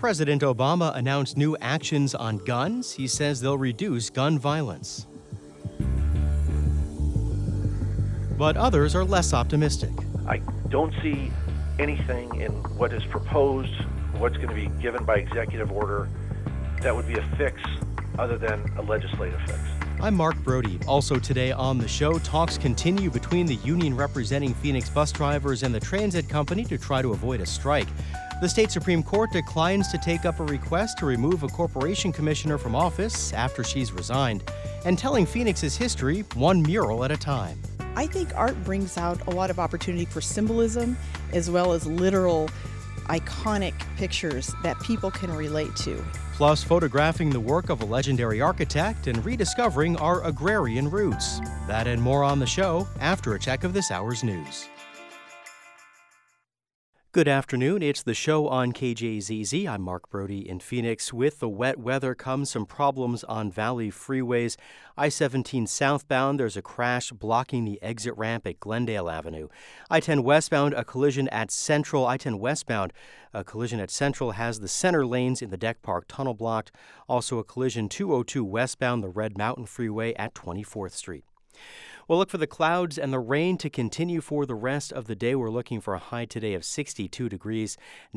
President Obama announced new actions on guns. He says they'll reduce gun violence. But others are less optimistic. I don't see anything in what is proposed, what's going to be given by executive order, that would be a fix other than a legislative fix. I'm Mark Brody. Also today on the show, talks continue between the union representing Phoenix bus drivers and the transit company to try to avoid a strike. The state Supreme Court declines to take up a request to remove a corporation commissioner from office after she's resigned, and telling Phoenix's history one mural at a time. I think art brings out a lot of opportunity for symbolism as well as literal, iconic pictures that people can relate to. Plus, photographing the work of a legendary architect and rediscovering our agrarian roots. That and more on the show after a check of this hour's news. Good afternoon. It's the show on KJZZ. I'm Mark Brody in Phoenix. With the wet weather comes some problems on Valley freeways. I-17 southbound, there's a crash blocking the exit ramp at Glendale Avenue. I-10 westbound, a collision at Central. I-10 westbound, a collision at Central has the center lanes in the Deck Park Tunnel blocked. Also a collision 202 westbound, the Red Mountain Freeway at 24th Street. We'll look for the clouds and the rain to continue for the rest of the day. We're looking for a high today of 62 degrees,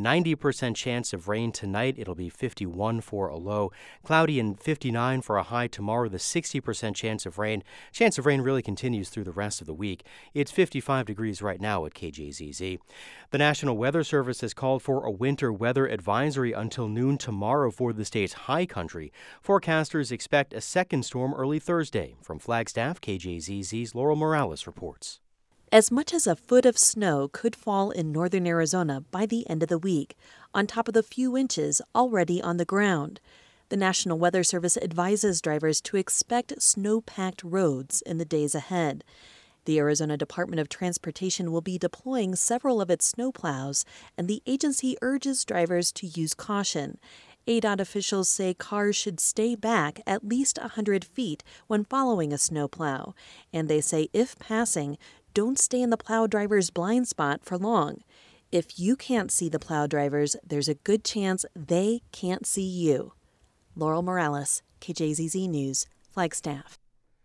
90% chance of rain tonight. It'll be 51 for a low. Cloudy and 59 for a high tomorrow, the 60% chance of rain. Chance of rain really continues through the rest of the week. It's 55 degrees right now at KJZZ. The National Weather Service has called for a winter weather advisory until noon tomorrow for the state's high country. Forecasters expect a second storm early Thursday. From Flagstaff, KJZZ's Laurel Morales reports. As much as a foot of snow could fall in northern Arizona by the end of the week, on top of the few inches already on the ground. The National Weather Service advises drivers to expect snow-packed roads in the days ahead. The Arizona Department of Transportation will be deploying several of its snowplows, and the agency urges drivers to use caution. ADOT officials say cars should stay back at least 100 feet when following a snowplow, and they say if passing, don't stay in the plow driver's blind spot for long. If you can't see the plow drivers, there's a good chance they can't see you. Laurel Morales, KJZZ News, Flagstaff.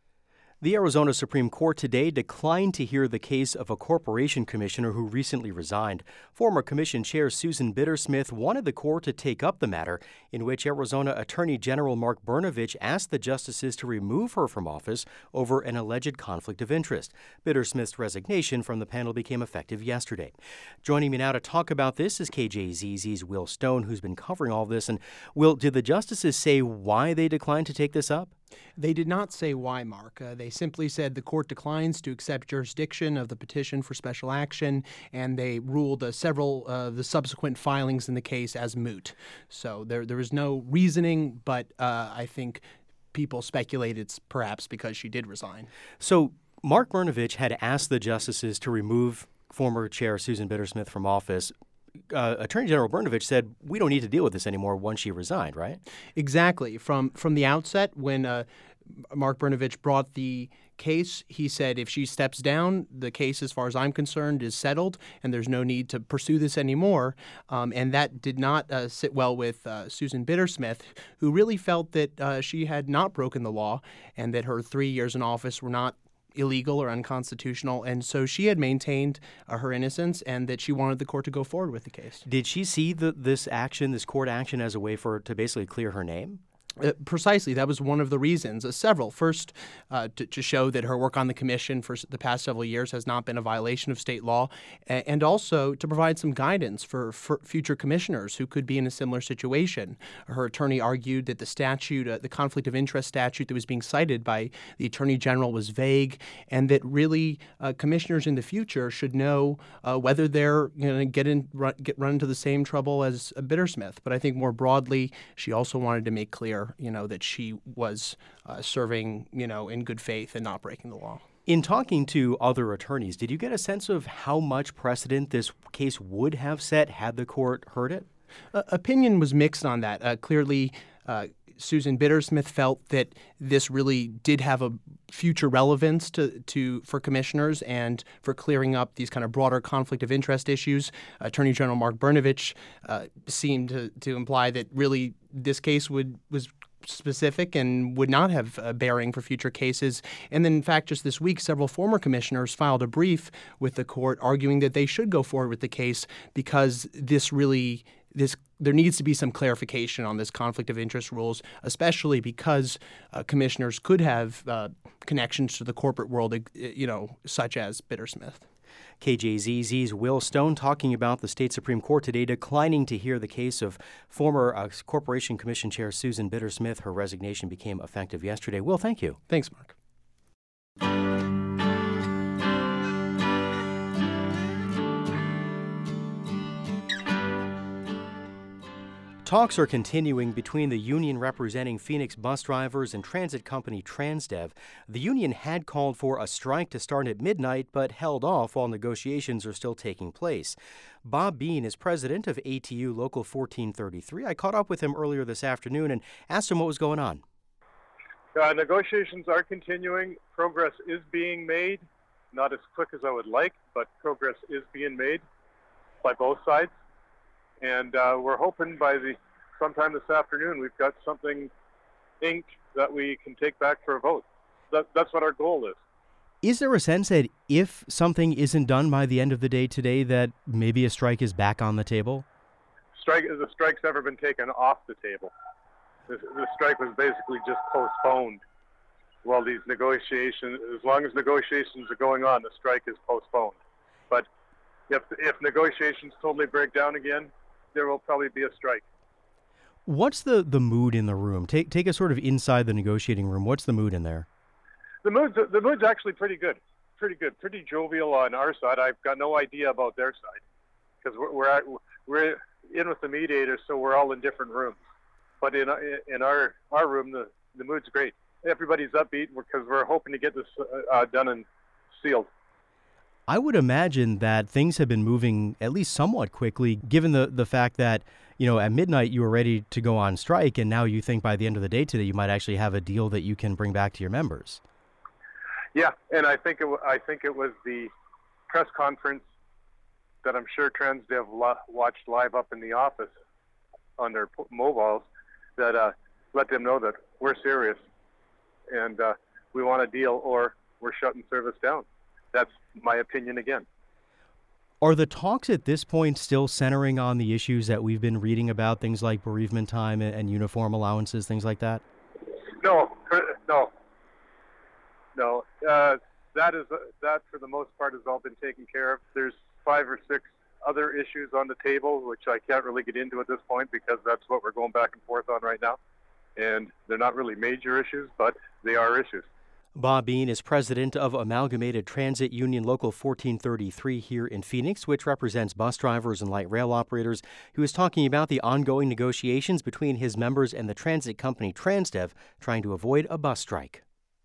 The Arizona Supreme Court today declined to hear the case of a corporation commissioner who recently resigned. Former Commission Chair Susan Bittersmith wanted the court to take up the matter, in which Arizona Attorney General Mark Brnovich asked the justices to remove her from office over an alleged conflict of interest. Bittersmith's resignation from the panel became effective yesterday. Joining me now to talk about this is KJZZ's Will Stone, who's been covering all this. And Will, did the justices say why they declined to take this up? They did not say why, Mark. They simply said the court declines to accept jurisdiction of the petition for special action, and they ruled several of the subsequent filings in the case as moot. So there was no reasoning, but I think people speculate it's perhaps because she did resign. So Mark Brnovich had asked the justices to remove former Chair Susan Bittersmith from office. Attorney General Brnovich said, we don't need to deal with this anymore once she resigned, right? Exactly. From the outset, when Mark Brnovich brought the case, he said if she steps down, the case, as far as I'm concerned, is settled, and there's no need to pursue this anymore. And that did not sit well with Susan Bittersmith, who really felt that she had not broken the law and that her 3 years in office were not illegal or unconstitutional, and so she had maintained her innocence and that she wanted the court to go forward with the case. Did she see this court action, as a way for her to basically clear her name? Precisely. That was one of the reasons. Several. First, to show that her work on the commission for the past several years has not been a violation of state law, and also to provide some guidance for future commissioners who could be in a similar situation. Her attorney argued that the statute, the conflict of interest statute that was being cited by the attorney general, was vague, and that really commissioners in the future should know whether they're going to run into the same trouble as Bittersmith. But I think more broadly, she also wanted to make clear that she was serving, in good faith and not breaking the law. In talking to other attorneys, did you get a sense of how much precedent this case would have set had the court heard it? Opinion was mixed on that. Clearly, Susan Bittersmith felt that this really did have a future relevance for commissioners and for clearing up these kind of broader conflict of interest issues. Attorney General Mark Brnovich seemed to imply that really this case was specific and would not have a bearing for future cases. And then, in fact, just this week, several former commissioners filed a brief with the court arguing that they should go forward with the case because there needs to be some clarification on this conflict of interest rules, especially because commissioners could have connections to the corporate world, such as Bittersmith. KJZZ's Will Stone talking about the state Supreme Court today declining to hear the case of former Corporation Commission Chair Susan Bittersmith. Her resignation became effective yesterday. Will, thank you. Thanks, Mark. Talks are continuing between the union representing Phoenix bus drivers and transit company Transdev. The union had called for a strike to start at midnight, but held off while negotiations are still taking place. Bob Bean is president of ATU Local 1433. I caught up with him earlier this afternoon and asked him what was going on. Negotiations are continuing. Progress is being made. Not as quick as I would like, but progress is being made by both sides. And we're hoping by sometime this afternoon we've got something inked that we can take back for a vote. That's what our goal is. Is there a sense that if something isn't done by the end of the day today that maybe a strike is back on the table? The strike's never been taken off the table. The strike was basically just postponed while these negotiations, as long as negotiations are going on, the strike is postponed. But if negotiations totally break down again, there will probably be a strike. What's the mood in the room? Take us sort of inside the negotiating room. What's the mood in there? The mood's actually pretty good, pretty jovial on our side. I've got no idea about their side because we're in with the mediators, so we're all in different rooms. But in our room, the mood's great. Everybody's upbeat because we're hoping to get this done and sealed. I would imagine that things have been moving at least somewhat quickly, given the fact that, at midnight you were ready to go on strike, and now you think by the end of the day today you might actually have a deal that you can bring back to your members. Yeah, and I think it was the press conference that I'm sure Transdev watched live up in the office on their mobiles that let them know that we're serious and we want a deal or we're shutting service down. That's my opinion again. Are the talks at this point still centering on the issues that we've been reading about, things like bereavement time and uniform allowances, things like that? No. That for the most part has all been taken care of. There's 5 or 6 other issues on the table, which I can't really get into at this point because that's what we're going back and forth on right now. And they're not really major issues, but they are issues. Bob Bean is president of Amalgamated Transit Union Local 1433 here in Phoenix, which represents bus drivers and light rail operators. He was talking about the ongoing negotiations between his members and the transit company Transdev, trying to avoid a bus strike.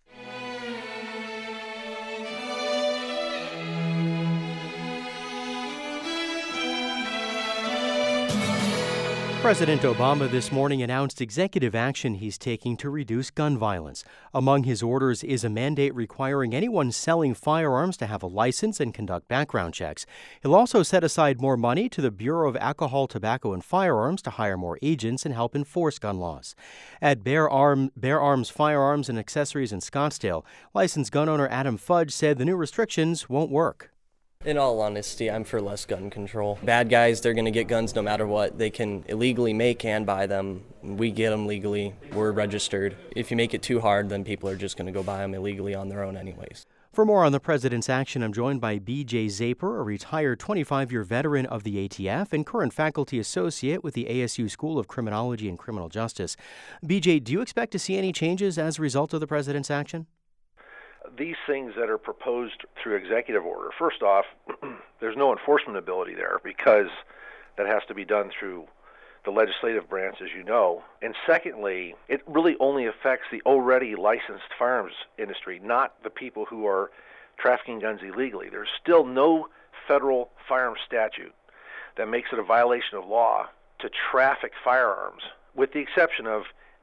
President Obama this morning announced executive action he's taking to reduce gun violence. Among his orders is a mandate requiring anyone selling firearms to have a license and conduct background checks. He'll also set aside more money to the Bureau of Alcohol, Tobacco, and Firearms to hire more agents and help enforce gun laws. At Bear Arms Firearms and Accessories in Scottsdale, licensed gun owner Adam Fudge said the new restrictions won't work. In all honesty, I'm for less gun control. Bad guys, they're going to get guns no matter what. They can illegally make and buy them. We get them legally. We're registered. If you make it too hard, then people are just going to go buy them illegally on their own anyways. For more on the president's action, I'm joined by B.J. Zaper, a retired 25-year veteran of the ATF and current faculty associate with the ASU School of Criminology and Criminal Justice. B.J., do you expect to see any changes as a result of the president's action? These things that are proposed through executive order, first off, there's no enforcement ability there because that has to be done through the legislative branch, as you know. And secondly, it really only affects the already licensed firearms industry, not the people who are trafficking guns illegally. There's still no federal firearms statute that makes it a violation of law to traffic firearms, with the exception of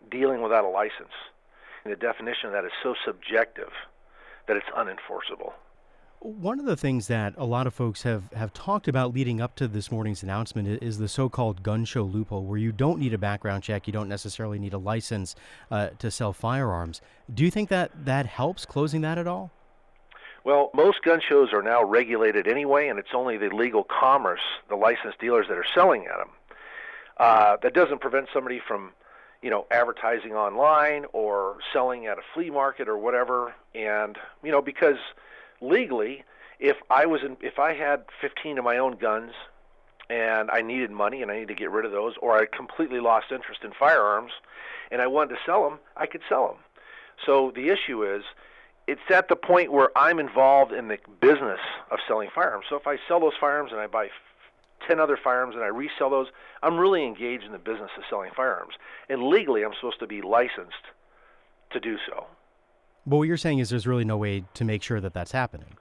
dealing without a license. And the definition of that is so subjective that it's unenforceable. One of the things that a lot of folks have talked about leading up to this morning's announcement is the so-called gun show loophole, where you don't need a background check, you don't necessarily need a license to sell firearms. Do you think that helps closing that at all? Well, most gun shows are now regulated anyway, and it's only the legal commerce, the licensed dealers that are selling at them. That doesn't prevent somebody from, advertising online or selling at a flea market or whatever. And, because legally, if I had 15 of my own guns and I needed money and I needed to get rid of those, or I completely lost interest in firearms and I wanted to sell them, I could sell them. So the issue is, it's at the point where I'm involved in the business of selling firearms. So if I sell those firearms and I buy 10 other firearms and I resell those, I'm really engaged in the business of selling firearms. And legally, I'm supposed to be licensed to do so. But what you're saying is there's really no way to make sure that that's happening.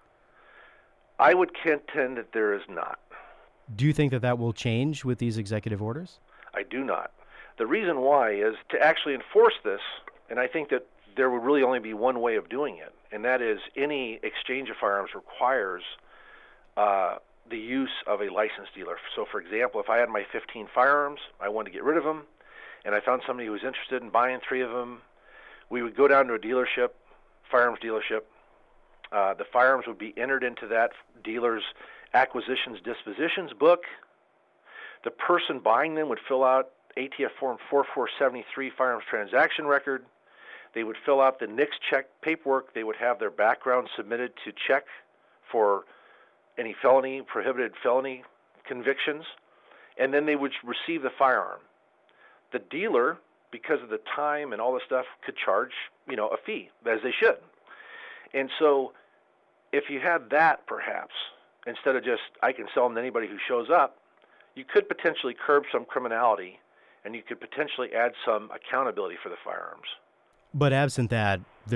I would contend that there is not. Do you think that will change with these executive orders? I do not. The reason why is to actually enforce this, and I think that there would really only be one way of doing it, and that is any exchange of firearms requires the use of a licensed dealer. So, for example, if I had my 15 firearms, I wanted to get rid of them, and I found somebody who was interested in buying 3 of them, we would go down to a dealership, firearms dealership. The firearms would be entered into that dealer's acquisitions dispositions book. The person buying them would fill out ATF Form 4473 firearms transaction record. They would fill out the NICS check paperwork. They would have their background submitted to check for any prohibited felony convictions, and then they would receive the firearm. The dealer, because of the time and all this stuff, could charge, a fee, as they should. And so if you had that, perhaps, instead of just, I can sell them to anybody who shows up, you could potentially curb some criminality, and you could potentially add some accountability for the firearms. But absent that,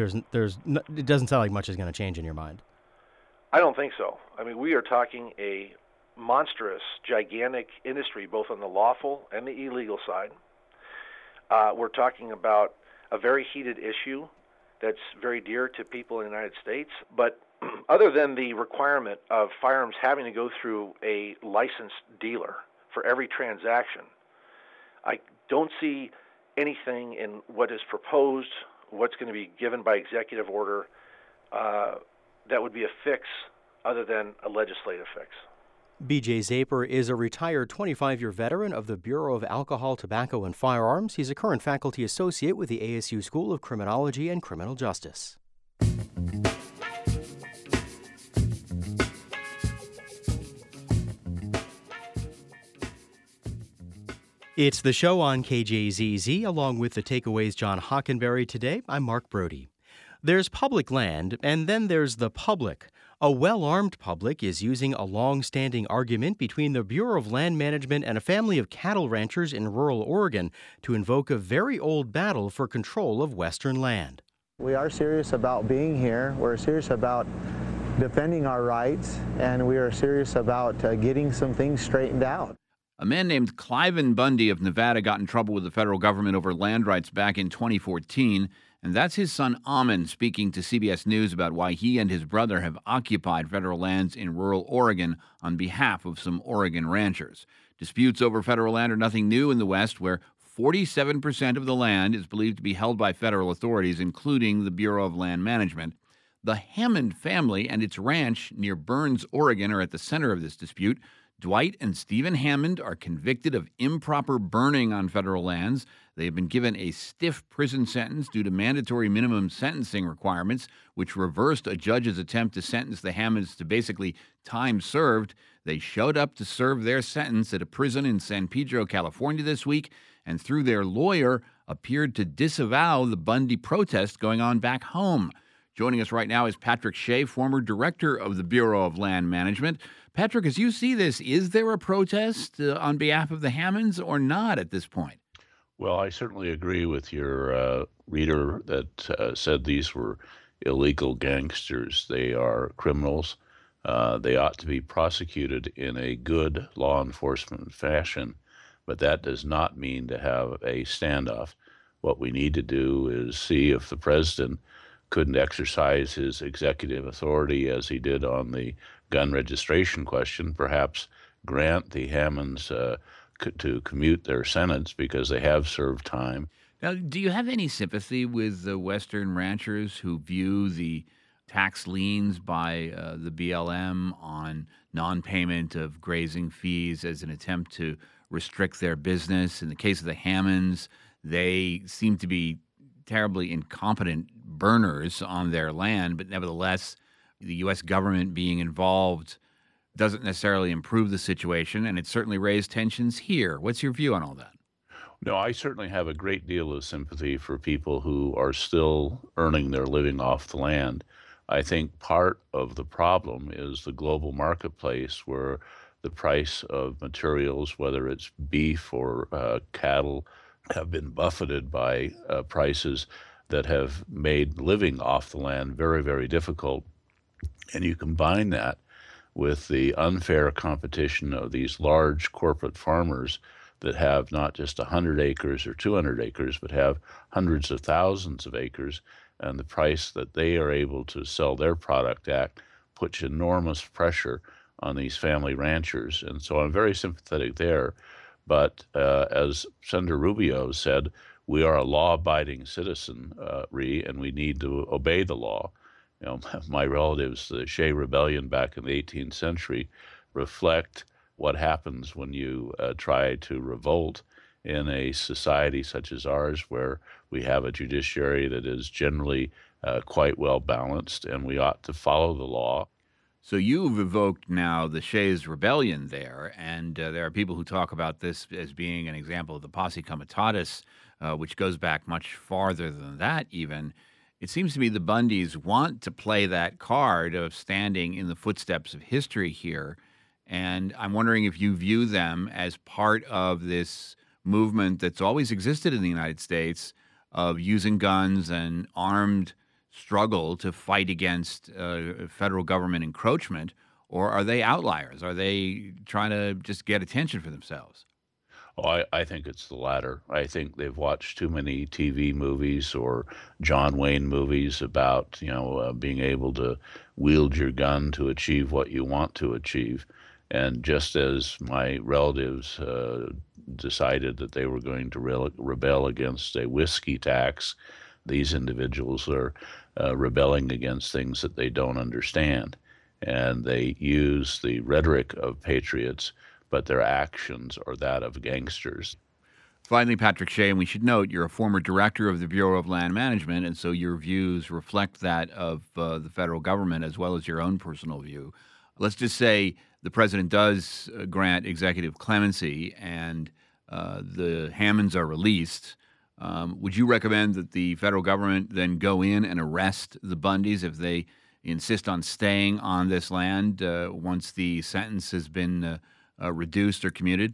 it doesn't sound like much is going to change in your mind. I don't think so. I mean, we are talking a monstrous, gigantic industry, both on the lawful and the illegal side. We're talking about a very heated issue that's very dear to people in the United States. But other than the requirement of firearms having to go through a licensed dealer for every transaction, I don't see anything in what is proposed, what's going to be given by executive order, that would be a fix other than a legislative fix. B.J. Zaper is a retired 25-year veteran of the Bureau of Alcohol, Tobacco, and Firearms. He's a current faculty associate with the ASU School of Criminology and Criminal Justice. It's the show on KJZZ, along with the Takeaways John Hockenberry. Today, I'm Mark Brody. There's public land, and then there's the public. A well-armed public is using a long-standing argument between the Bureau of Land Management and a family of cattle ranchers in rural Oregon to invoke a very old battle for control of Western land. We are serious about being here. We're serious about defending our rights, and we are serious about getting some things straightened out. A man named Cliven Bundy of Nevada got in trouble with the federal government over land rights back in 2014, and that's his son Ammon speaking to CBS News about why he and his brother have occupied federal lands in rural Oregon on behalf of some Oregon ranchers. Disputes over federal land are nothing new in the West, where 47% of the land is believed to be held by federal authorities, including the Bureau of Land Management. The Hammond family and its ranch near Burns, Oregon, are at the center of this dispute. Dwight and Stephen Hammond are convicted of improper burning on federal lands. They have been given a stiff prison sentence due to mandatory minimum sentencing requirements, which reversed a judge's attempt to sentence the Hammonds to basically time served. They showed up to serve their sentence at a prison in San Pedro, California this week, and through their lawyer appeared to disavow the Bundy protest going on back home. Joining us right now is Patrick Shea, former director of the Bureau of Land Management. Patrick, as you see this, is there a protest on behalf of the Hammonds or not at this point? Well, I certainly agree with your reader that said these were illegal gangsters. They are criminals. They ought to be prosecuted in a good law enforcement fashion, but that does not mean to have a standoff. What we need to do is see if the president couldn't exercise his executive authority as he did on the gun registration question, perhaps grant the Hammonds to commute their sentence because they have served time. Now, do you have any sympathy with the Western ranchers who view the tax liens by the BLM on non-payment of grazing fees as an attempt to restrict their business? In the case of the Hammonds, they seem to be terribly incompetent burners on their land, but nevertheless, the U.S. government being involved doesn't necessarily improve the situation, and it certainly raised tensions here. What's your view on all that? No, I certainly have a great deal of sympathy for people who are still earning their living off the land. I think part of the problem is the global marketplace where the price of materials, whether it's beef or cattle, have been buffeted by prices that have made living off the land very, very difficult. And you combine that with the unfair competition of these large corporate farmers that have not just 100 acres or 200 acres, but have hundreds of thousands of acres, and the price that they are able to sell their product at puts enormous pressure on these family ranchers. And so I'm very sympathetic there. But as Senator Rubio said, we are a law-abiding citizen, and we need to obey the law. You know, my relatives, the Shea Rebellion back in the 18th century, reflect what happens when you try to revolt in a society such as ours, where we have a judiciary that is generally quite well balanced, and we ought to follow the law. So you've evoked now the Shays' Rebellion there, and there are people who talk about this as being an example of the Posse Comitatus, which goes back much farther than that even. It seems to me the Bundys want to play that card of standing in the footsteps of history here, and I'm wondering if you view them as part of this movement that's always existed in the United States of using guns and armed struggle to fight against federal government encroachment, or are they outliers? Are they trying to just get attention for themselves? Oh, I think it's the latter. I think they've watched too many TV movies or John Wayne movies about, being able to wield your gun to achieve what you want to achieve. And just as my relatives decided that they were going to rebel against a whiskey tax, these individuals are rebelling against things that they don't understand. And they use the rhetoric of patriots, but their actions are that of gangsters. Finally, Patrick Shea, and we should note you're a former director of the Bureau of Land Management, and so your views reflect that of the federal government as well as your own personal view. Let's just say the president does grant executive clemency and the Hammonds are released. Would you recommend that the federal government then go in and arrest the Bundys if they insist on staying on this land once the sentence has been reduced or commuted?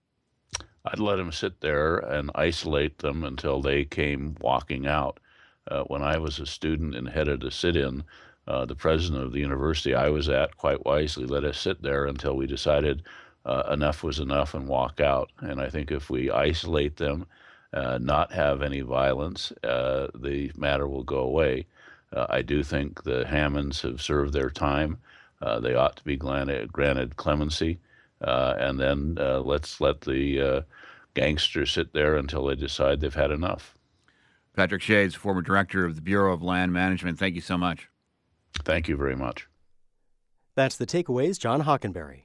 I'd let them sit there and isolate them until they came walking out. When I was a student and headed a sit-in, the president of the university I was at quite wisely let us sit there until we decided enough was enough and walk out. And I think if we isolate them, not have any violence, the matter will go away. I do think the Hammonds have served their time. They ought to be granted clemency. And then let's let the gangsters sit there until they decide they've had enough. Patrick Shea is former director of the Bureau of Land Management. Thank you so much. Thank you very much. That's the Takeaways, John Hockenberry.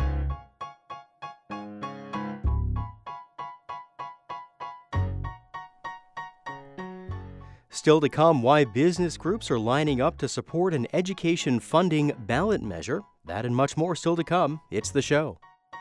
Still to come, why business groups are lining up to support an education funding ballot measure. That and much more still to come. It's The Show.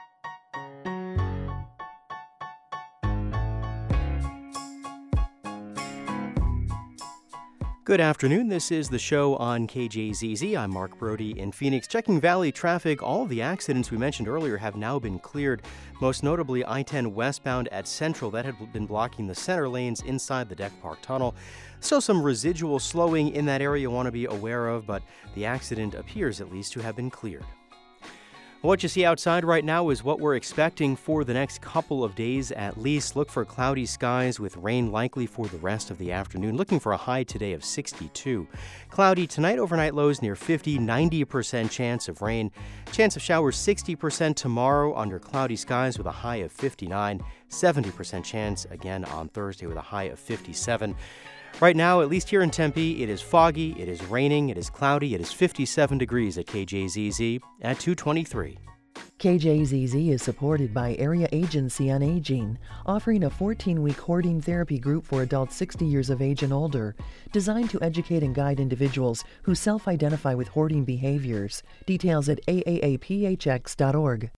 Good afternoon. This is The Show on KJZZ. I'm Mark Brody in Phoenix. Checking Valley traffic, all of the accidents we mentioned earlier have now been cleared. Most notably, I-10 westbound at Central. That had been blocking the center lanes inside the Deck Park Tunnel. Still some residual slowing in that area you want to be aware of, but the accident appears at least to have been cleared. What you see outside right now is what we're expecting for the next couple of days at least. Look for cloudy skies with rain likely for the rest of the afternoon. Looking for a high today of 62. Cloudy tonight, overnight lows near 50, 90% chance of rain. Chance of showers 60% tomorrow under cloudy skies with a high of 59. 70% chance again on Thursday with a high of 57. Right now, at least here in Tempe, it is foggy, it is raining, it is cloudy, it is 57 degrees at KJZZ at 2:23. KJZZ is supported by Area Agency on Aging, offering a 14-week hoarding therapy group for adults 60 years of age and older, designed to educate and guide individuals who self-identify with hoarding behaviors. Details at aaphx.org.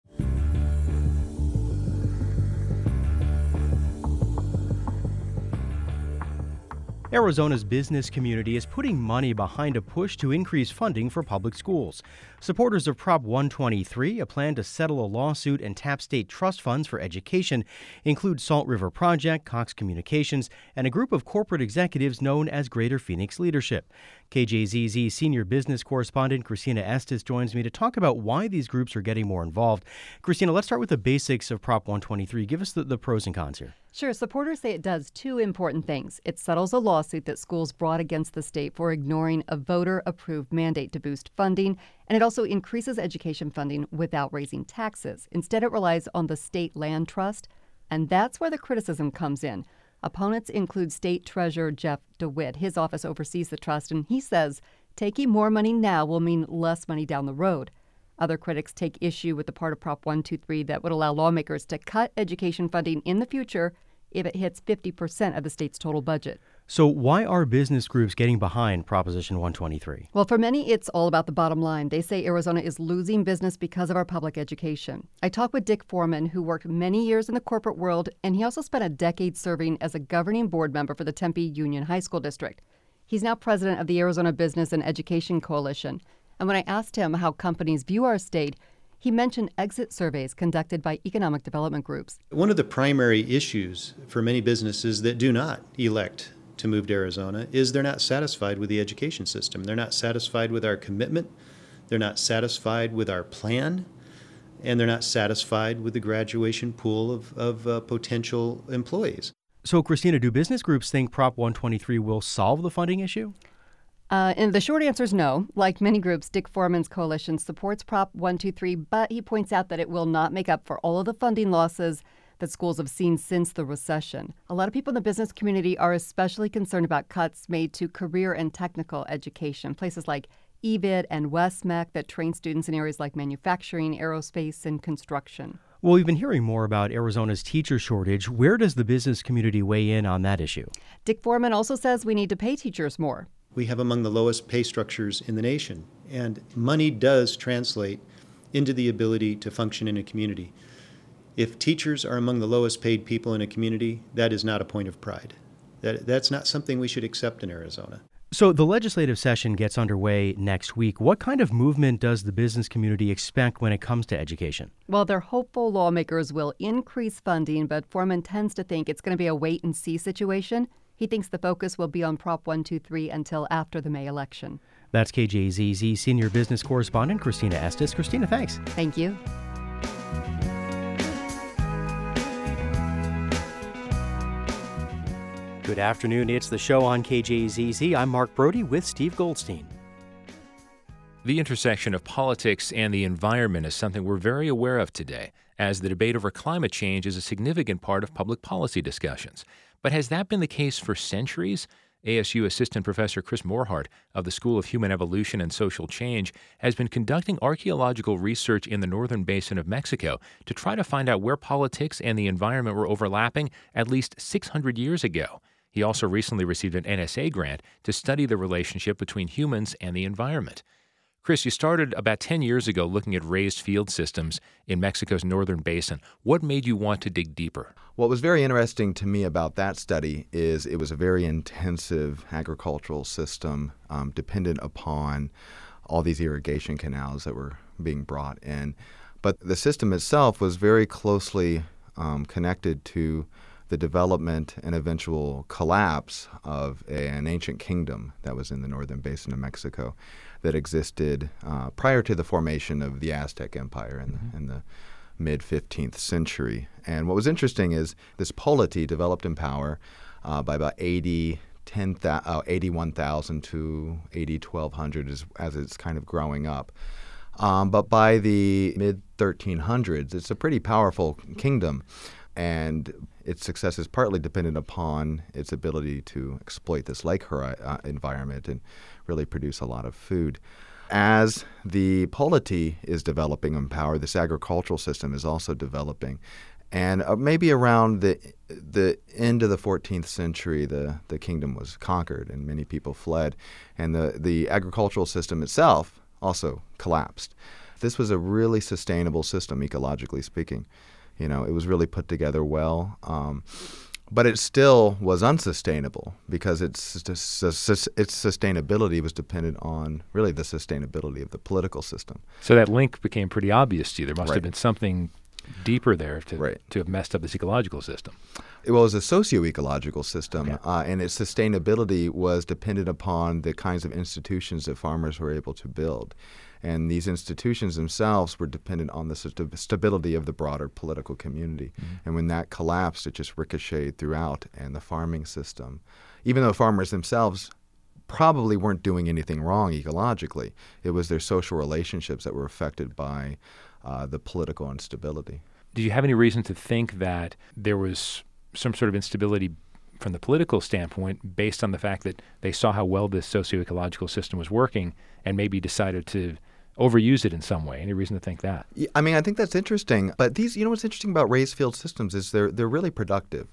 Arizona's business community is putting money behind a push to increase funding for public schools. Supporters of Prop 123, a plan to settle a lawsuit and tap state trust funds for education, include Salt River Project, Cox Communications, and a group of corporate executives known as Greater Phoenix Leadership. KJZZ senior business correspondent Christina Estes joins me to talk about why these groups are getting more involved. Christina, let's start with the basics of Prop 123. Give us the pros and cons here. Sure. Supporters say it does two important things. It settles a lawsuit that schools brought against the state for ignoring a voter-approved mandate to boost funding, and it also increases education funding without raising taxes. Instead, it relies on the state land trust, and that's where the criticism comes in. Opponents include State Treasurer Jeff DeWitt. His office oversees the trust, and he says taking more money now will mean less money down the road. Other critics take issue with the part of Prop 123 that would allow lawmakers to cut education funding in the future if it hits 50% of the state's total budget. So why are business groups getting behind Proposition 123? Well, for many, it's all about the bottom line. They say Arizona is losing business because of our public education. I talked with Dick Foreman, who worked many years in the corporate world, and he also spent a decade serving as a governing board member for the Tempe Union High School District. He's now president of the Arizona Business and Education Coalition. And when I asked him how companies view our state, he mentioned exit surveys conducted by economic development groups. One of the primary issues for many businesses that do not elect to move to Arizona is they're not satisfied with the education system. They're not satisfied with our commitment. They're not satisfied with our plan. And they're not satisfied with the graduation pool of potential employees. So, Christina, do business groups think Prop 123 will solve the funding issue? And the short answer is no. Like many groups, Dick Foreman's coalition supports Prop 123, but he points out that it will not make up for all of the funding losses that schools have seen since the recession. A lot of people in the business community are especially concerned about cuts made to career and technical education. Places like EVIT and WestMech that train students in areas like manufacturing, aerospace, and construction. Well, we've been hearing more about Arizona's teacher shortage. Where does the business community weigh in on that issue? Dick Foreman also says we need to pay teachers more. We have among the lowest pay structures in the nation, and money does translate into the ability to function in a community. If teachers are among the lowest paid people in a community, that is not a point of pride. That's not something we should accept in Arizona. So the legislative session gets underway next week. What kind of movement does the business community expect when it comes to education? Well, they're hopeful lawmakers will increase funding, but Foreman tends to think it's going to be a wait-and-see situation. He thinks the focus will be on Prop 123 until after the May election. That's KJZZ senior business correspondent Christina Estes. Christina, thanks. Thank you. Good afternoon. It's the show on KJZZ. I'm Mark Brody with Steve Goldstein. The intersection of politics and the environment is something we're very aware of today, as the debate over climate change is a significant part of public policy discussions. But has that been the case for centuries? ASU Assistant Professor Chris Morhardt of the School of Human Evolution and Social Change has been conducting archaeological research in the northern basin of Mexico to try to find out where politics and the environment were overlapping at least 600 years ago. He also recently received an NSA grant to study the relationship between humans and the environment. Chris, you started about 10 years ago looking at raised field systems in Mexico's northern basin. What made you want to dig deeper? What was very interesting to me about that study is it was a very intensive agricultural system dependent upon all these irrigation canals that were being brought in. But the system itself was very closely connected to the development and eventual collapse of an ancient kingdom that was in the northern basin of Mexico. that existed prior to the formation of the Aztec Empire in the mid-15th century. And what was interesting is this polity developed in power by about 81,000 to 1200 as it's kind of growing up. But by the mid-1300s, it's a pretty powerful kingdom, and its success is partly dependent upon its ability to exploit this lake environment and really produce a lot of food. As the polity is developing in power, this agricultural system is also developing. And maybe around the end of the 14th century, the kingdom was conquered and many people fled. And the agricultural system itself also collapsed. This was a really sustainable system, ecologically speaking. It was really put together well. But it still was unsustainable because its sustainability was dependent on really the sustainability of the political system. So that link became pretty obvious to you. There must Right. have been something deeper there to have messed up this ecological system. It was a socio-ecological system, and its sustainability was dependent upon the kinds of institutions that farmers were able to build. And these institutions themselves were dependent on the stability of the broader political community. Mm-hmm. And when that collapsed, it just ricocheted throughout. And the farming system, even though farmers themselves probably weren't doing anything wrong ecologically, it was their social relationships that were affected by the political instability. Do you have any reason to think that there was some sort of instability from the political standpoint based on the fact that they saw how well this socio-ecological system was working and maybe decided to overuse it in some way? Any reason to think that? I mean, I think that's interesting. But these, what's interesting about raised field systems is they're really productive.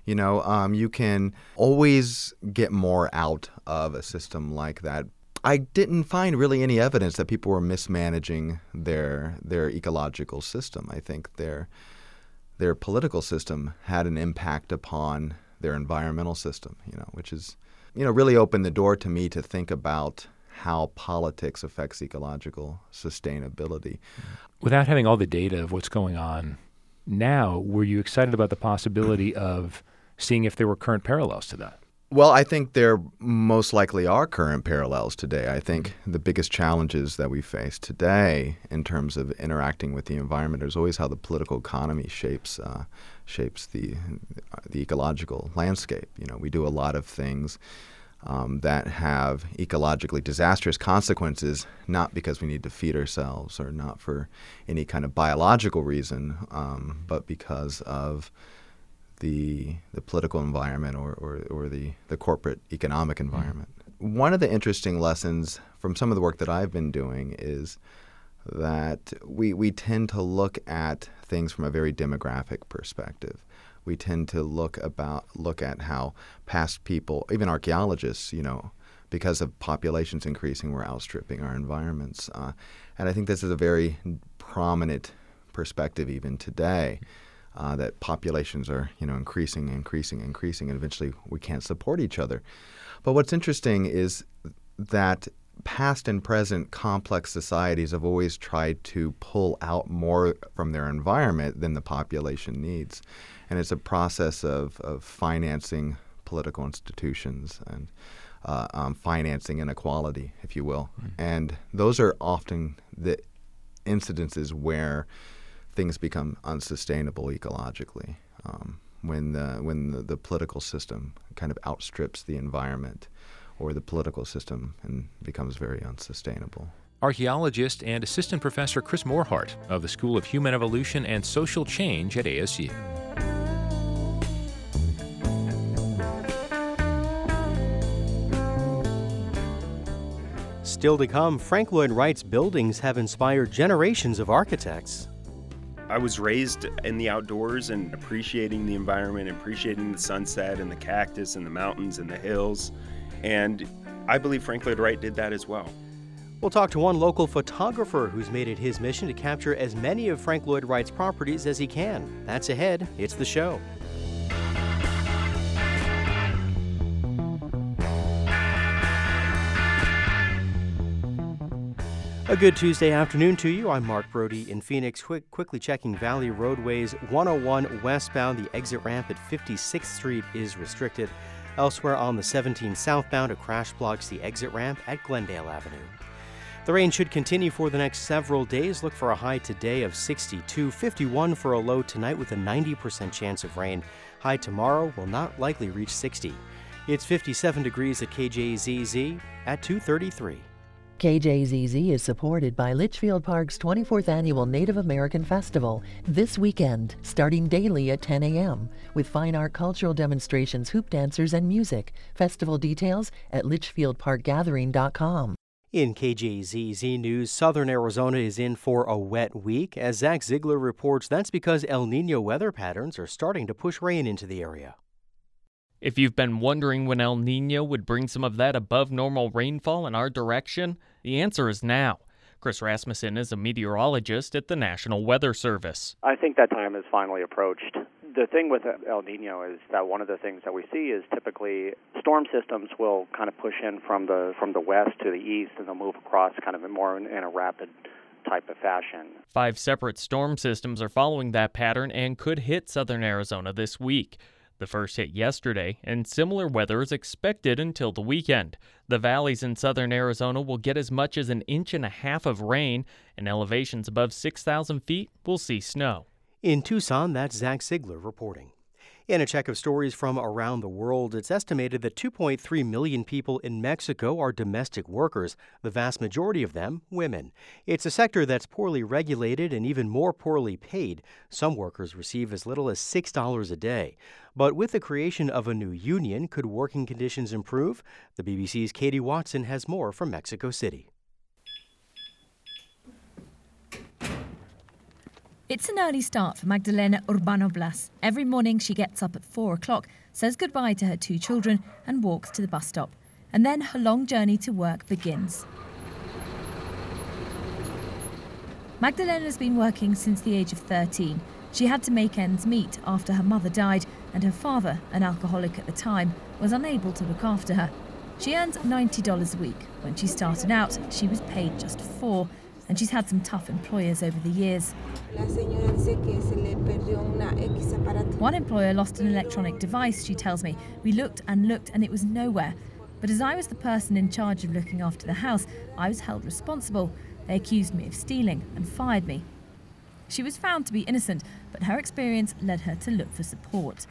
You can always get more out of a system like that. I didn't find really any evidence that people were mismanaging their ecological system. I think their political system had an impact upon their environmental system, which is, really opened the door to me to think about how politics affects ecological sustainability. Without having all the data of what's going on now, were you excited about the possibility of seeing if there were current parallels to that? Well, I think there most likely are current parallels today. I think the biggest challenges that we face today in terms of interacting with the environment is always how the political economy shapes the ecological landscape. We do a lot of things that have ecologically disastrous consequences, not because we need to feed ourselves or not for any kind of biological reason, but because of the political environment or the corporate economic environment. One of the interesting lessons from some of the work that I've been doing is that we tend to look at things from a very demographic perspective. We tend to look at how past people, even archaeologists, because of populations increasing, we're outstripping our environments. And I think this is a very prominent perspective even today. That populations are, increasing, and eventually we can't support each other. But what's interesting is that past and present complex societies have always tried to pull out more from their environment than the population needs. And it's a process of financing political institutions and financing inequality, if you will. Mm-hmm. And those are often the incidences where things become unsustainable ecologically, when the political system kind of outstrips the environment, or the political system and becomes very unsustainable. Archaeologist and assistant professor Chris Morhart of the School of Human Evolution and Social Change at ASU. Still to come, Frank Lloyd Wright's buildings have inspired generations of architects. I was raised in the outdoors and appreciating the environment, appreciating the sunset and the cactus and the mountains and the hills. And I believe Frank Lloyd Wright did that as well. We'll talk to one local photographer who's made it his mission to capture as many of Frank Lloyd Wright's properties as he can. That's ahead. It's The Show. A good Tuesday afternoon to you. I'm Mark Brody in Phoenix. Quickly checking Valley Roadways. 101 westbound, the exit ramp at 56th Street is restricted. Elsewhere on the 17 southbound, a crash blocks the exit ramp at Glendale Avenue. The rain should continue for the next several days. Look for a high today of 62, 51 for a low tonight with a 90% chance of rain. High tomorrow will not likely reach 60. It's 57 degrees at KJZZ at 2:33. KJZZ is supported by Litchfield Park's 24th Annual Native American Festival this weekend, starting daily at 10 a.m. with fine art cultural demonstrations, hoop dancers, and music. Festival details at litchfieldparkgathering.com. In KJZZ News, southern Arizona is in for a wet week. As Zach Ziegler reports, that's because El Nino weather patterns are starting to push rain into the area. If you've been wondering when El Nino would bring some of that above normal rainfall in our direction, the answer is now. Chris Rasmussen is a meteorologist at the National Weather Service. I think that time has finally approached. The thing with El Nino is that one of the things that we see is typically storm systems will kind of push in from the west to the east, and they'll move across kind of more in a rapid type of fashion. 5 separate storm systems are following that pattern and could hit southern Arizona this week. The first hit yesterday, and similar weather is expected until the weekend. The valleys in southern Arizona will get as much as 1.5 inches of rain, and elevations above 6,000 feet will see snow. In Tucson, that's Zach Ziegler reporting. In a check of stories from around the world, it's estimated that 2.3 million people in Mexico are domestic workers, the vast majority of them women. It's a sector that's poorly regulated and even more poorly paid. Some workers receive as little as $6 a day. But with the creation of a new union, could working conditions improve? The BBC's Katie Watson has more from Mexico City. It's an early start for Magdalena Urbano Blas. Every morning she gets up at 4 o'clock, says goodbye to her 2 children and walks to the bus stop. And then her long journey to work begins. Magdalena's been working since the age of 13. She had to make ends meet after her mother died and her father, an alcoholic at the time, was unable to look after her. She earns $90 a week. When she started out, she was paid just $4, and she's had some tough employers over the years. One employer lost an electronic device, she tells me. We looked and looked and it was nowhere. But as I was the person in charge of looking after the house, I was held responsible. They accused me of stealing and fired me. She was found to be innocent, but her experience led her to look for support.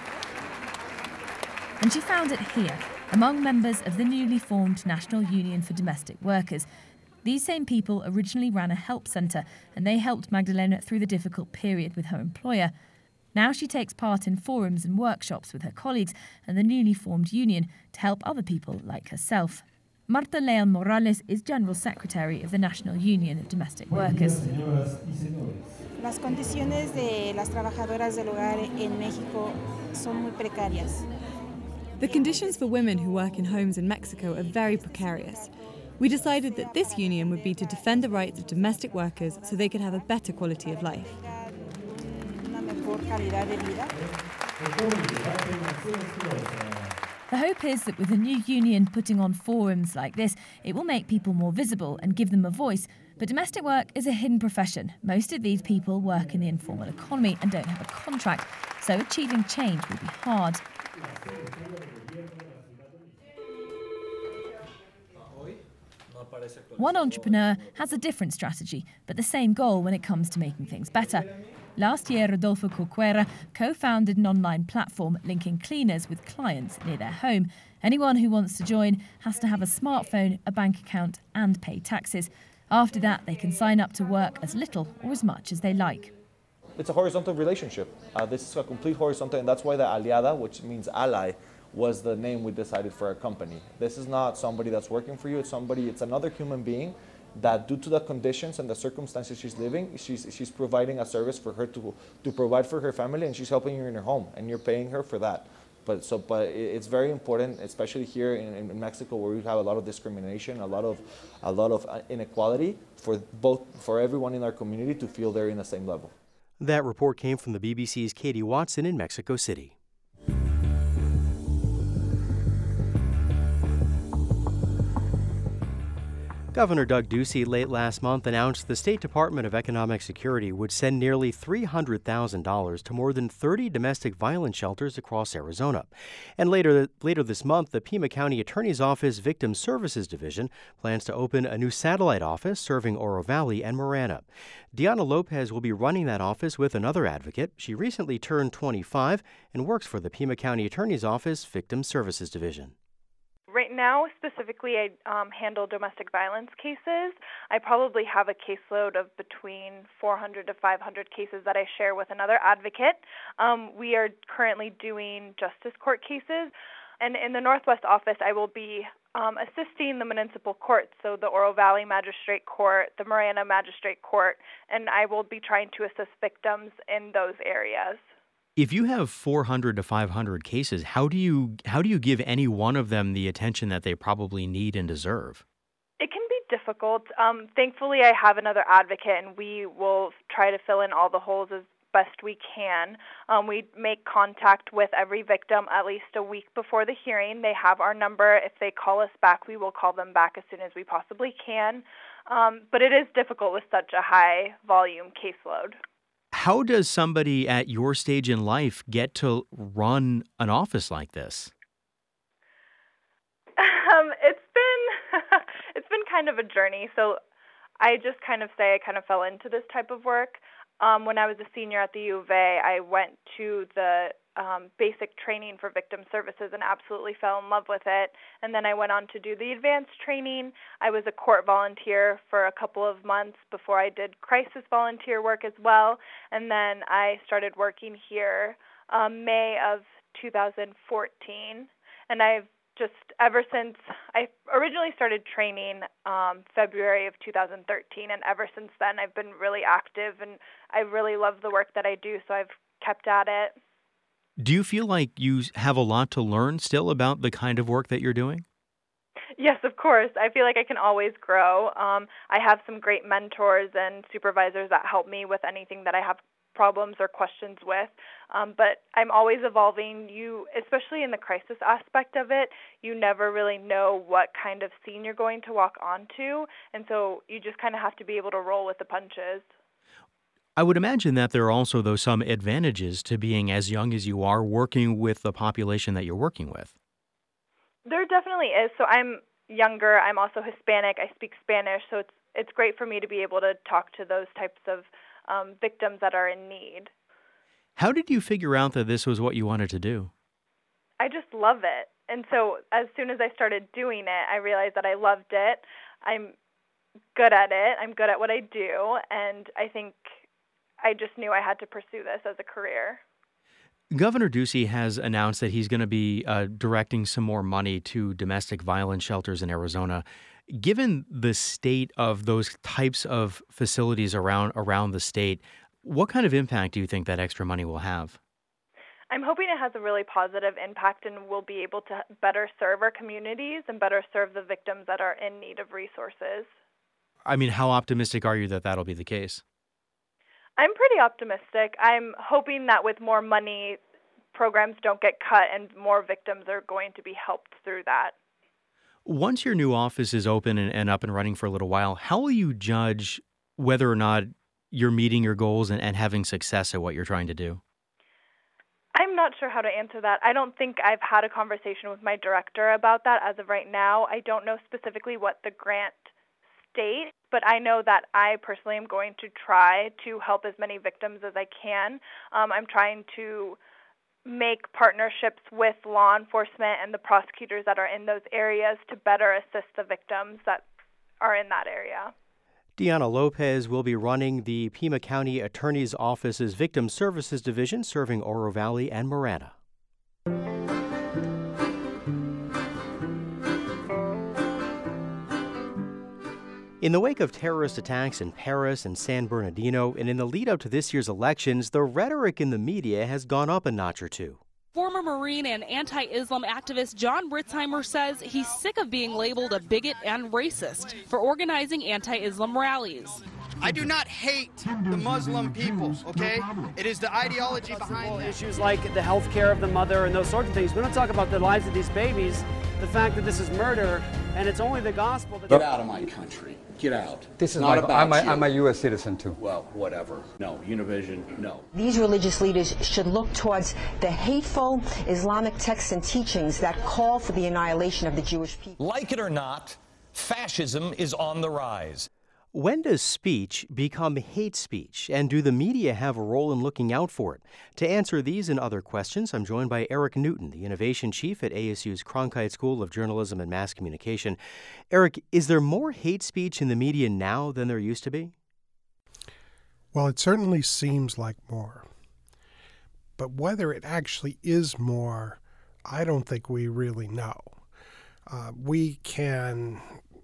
And she found it here, among members of the newly formed National Union for Domestic Workers. These same people originally ran a help centre, and they helped Magdalena through the difficult period with her employer. Now she takes part in forums and workshops with her colleagues and the newly formed union to help other people like herself. Marta León Morales is General Secretary of the National Union of Domestic Workers. Las condiciones de las trabajadoras del hogar en México son muy precarias. The conditions for women who work in homes in Mexico are very precarious. We decided that this union would be to defend the rights of domestic workers so they could have a better quality of life. The hope is that with a new union putting on forums like this, it will make people more visible and give them a voice. But domestic work is a hidden profession. Most of these people work in the informal economy and don't have a contract, so achieving change will be hard. One entrepreneur has a different strategy, but the same goal when it comes to making things better. Last year, Rodolfo Corcuera co-founded an online platform linking cleaners with clients near their home. Anyone who wants to join has to have a smartphone, a bank account, and pay taxes. After that, they can sign up to work as little or as much as they like. It's a horizontal relationship. This is a complete horizontal, and that's why the aliada, which means ally, was the name we decided for our company. This is not somebody that's working for you. It's another human being that, due to the conditions and the circumstances she's living, she's providing a service for her to provide for her family, and she's helping you in her home, and you're paying her for that. But it's very important, especially here in Mexico, where we have a lot of discrimination, a lot of inequality for everyone in our community to feel they're in the same level. That report came from the BBC's Katie Watson in Mexico City. Governor Doug Ducey late last month announced the State Department of Economic Security would send nearly $300,000 to more than 30 domestic violence shelters across Arizona. And later this month, the Pima County Attorney's Office Victim Services Division plans to open a new satellite office serving Oro Valley and Marana. Diana Lopez will be running that office with another advocate. She recently turned 25 and works for the Pima County Attorney's Office Victim Services Division. Right now, specifically, I handle domestic violence cases. I probably have a caseload of between 400 to 500 cases that I share with another advocate. We are currently doing justice court cases. And in the Northwest office, I will be assisting the municipal courts, so the Oro Valley Magistrate Court, the Marana Magistrate Court, and I will be trying to assist victims in those areas. If you have 400 to 500 cases, how do you give any one of them the attention that they probably need and deserve? It can be difficult. Thankfully, I have another advocate, and we will try to fill in all the holes as best we can. We make contact with every victim at least a week before the hearing. They have our number. If they call us back, we will call them back as soon as we possibly can. But it is difficult with such a high volume caseload. How does somebody at your stage in life get to run an office like this? It's been kind of a journey. So I just kind of say I kind of fell into this type of work. When I was a senior at the U of A, I went to the basic training for victim services and absolutely fell in love with it. And then I went on to do the advanced training. I was a court volunteer for a couple of months before I did crisis volunteer work as well. And then I started working here May of 2014. And I've just, ever since I originally started training February of 2013, and ever since then I've been really active, and I really love the work that I do, so I've kept at it. Do you feel like you have a lot to learn still about the kind of work that you're doing? Yes, of course. I feel like I can always grow. I have some great mentors and supervisors that help me with anything that I have problems or questions with. But I'm always evolving. Especially in the crisis aspect of it, you never really know what kind of scene you're going to walk onto. And so you just kind of have to be able to roll with the punches. I would imagine that there are also, though, some advantages to being as young as you are, working with the population that you're working with. There definitely is. So I'm younger. I'm also Hispanic. I speak Spanish. So it's great for me to be able to talk to those types of victims that are in need. How did you figure out that this was what you wanted to do? I just love it. And so as soon as I started doing it, I realized that I loved it. I'm good at it. I'm good at what I do. And I think I just knew I had to pursue this as a career. Governor Ducey has announced that he's going to be directing some more money to domestic violence shelters in Arizona. Given the state of those types of facilities around the state, what kind of impact do you think that extra money will have? I'm hoping it has a really positive impact and we'll be able to better serve our communities and better serve the victims that are in need of resources. I mean, how optimistic are you that that'll be the case? I'm pretty optimistic. I'm hoping that with more money, programs don't get cut and more victims are going to be helped through that. Once your new office is open and up and running for a little while, how will you judge whether or not you're meeting your goals and having success at what you're trying to do? I'm not sure how to answer that. I don't think I've had a conversation with my director about that as of right now. I don't know specifically what the grant states, but I know that I personally am going to try to help as many victims as I can. I'm trying to make partnerships with law enforcement and the prosecutors that are in those areas to better assist the victims that are in that area. Diana Lopez will be running the Pima County Attorney's Office's Victim Services Division, serving Oro Valley and Marana. In the wake of terrorist attacks in Paris and San Bernardino, and in the lead up to this year's elections, the rhetoric in the media has gone up a notch or two. Former Marine and anti-Islam activist John Ritzheimer says he's sick of being labeled a bigot and racist for organizing anti-Islam rallies. I do not hate the Muslim people, okay? It is the ideology behind issues like the health care of the mother and those sorts of things. We don't talk about the lives of these babies. the fact that this is murder and it's only the gospel that... Get out of my country. Get out. This is not about you. I'm a U.S. citizen, too. Well, whatever. No. Univision, no. These religious leaders should look towards the hateful Islamic texts and teachings that call for the annihilation of the Jewish people. Like it or not, fascism is on the rise. When does speech become hate speech, and do the media have a role in looking out for it? To answer these and other questions, I'm joined by Eric Newton, the Innovation Chief at ASU's Cronkite School of Journalism and Mass Communication. Eric, is there more hate speech in the media now than there used to be? Well, it certainly seems like more. But whether it actually is more, I don't think we really know. We can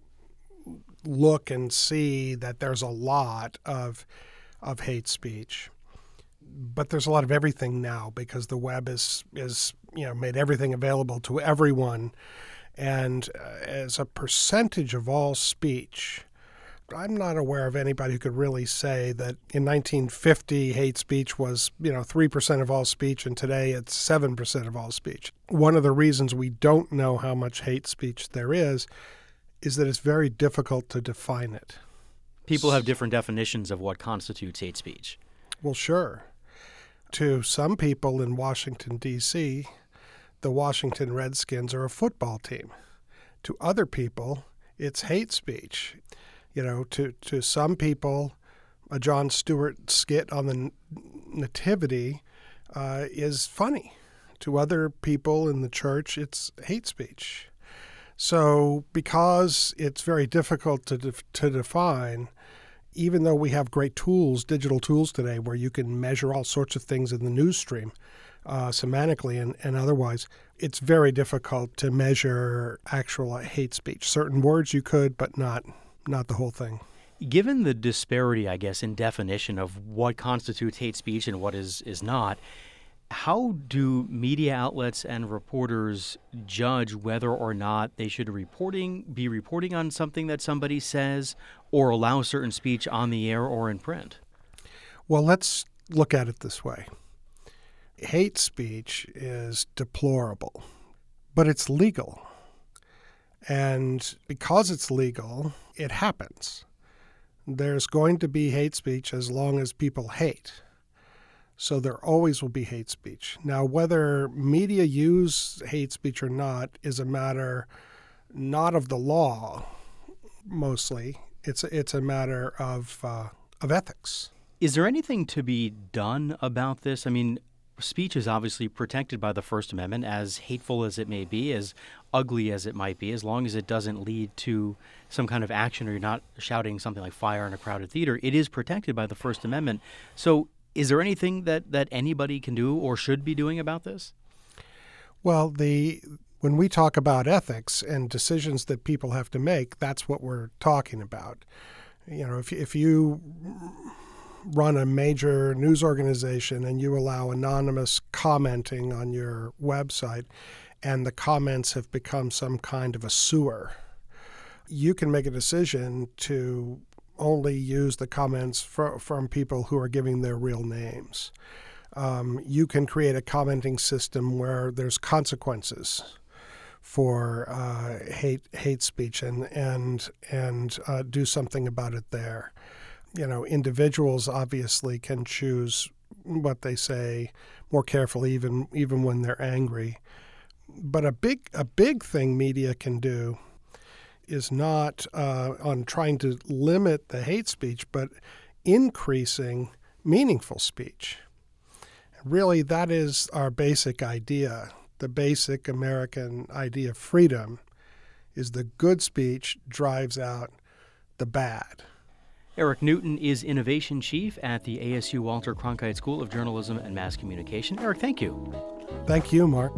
look and see that there's a lot of hate speech, but there's a lot of everything now because the web is made everything available to everyone, and as a percentage of all speech, I'm not aware of anybody who could really say that in 1950 hate speech was 3% of all speech, and today it's 7% of all speech. One of the reasons we don't know how much hate speech there is that it's very difficult to define it. People have different definitions of what constitutes hate speech. Well, sure. To some people in Washington, D.C., the Washington Redskins are a football team. To other people, it's hate speech. To some people, a Jon Stewart skit on the Nativity is funny. To other people in the church, it's hate speech. So because it's very difficult to define, even though we have great tools, digital tools today, where you can measure all sorts of things in the news stream, semantically and otherwise, it's very difficult to measure actual hate speech. Certain words you could, but not the whole thing. Given the disparity, I guess, in definition of what constitutes hate speech and what is not, how do media outlets and reporters judge whether or not they should be reporting on something that somebody says or allow certain speech on the air or in print? Well, let's look at it this way. Hate speech is deplorable, but it's legal. And because it's legal, it happens. There's going to be hate speech as long as people hate. So there always will be hate speech. Now, whether media use hate speech or not is a matter not of the law, mostly. It's a matter of ethics. Is there anything to be done about this? I mean, speech is obviously protected by the First Amendment, as hateful as it may be, as ugly as it might be, as long as it doesn't lead to some kind of action or you're not shouting something like fire in a crowded theater. It is protected by the First Amendment. So is there anything that anybody can do or should be doing about this? Well, when we talk about ethics and decisions that people have to make, that's what we're talking about. If you run a major news organization and you allow anonymous commenting on your website and the comments have become some kind of a sewer, you can make a decision to only use the comments from people who are giving their real names. You can create a commenting system where there's consequences for hate speech and do something about it there. Individuals obviously can choose what they say more carefully, even when they're angry. But a big thing media can do is not on trying to limit the hate speech, but increasing meaningful speech. Really, that is our basic idea. The basic American idea of freedom is the good speech drives out the bad. Eric Newton is Innovation Chief at the ASU Walter Cronkite School of Journalism and Mass Communication. Eric, thank you. Thank you, Mark.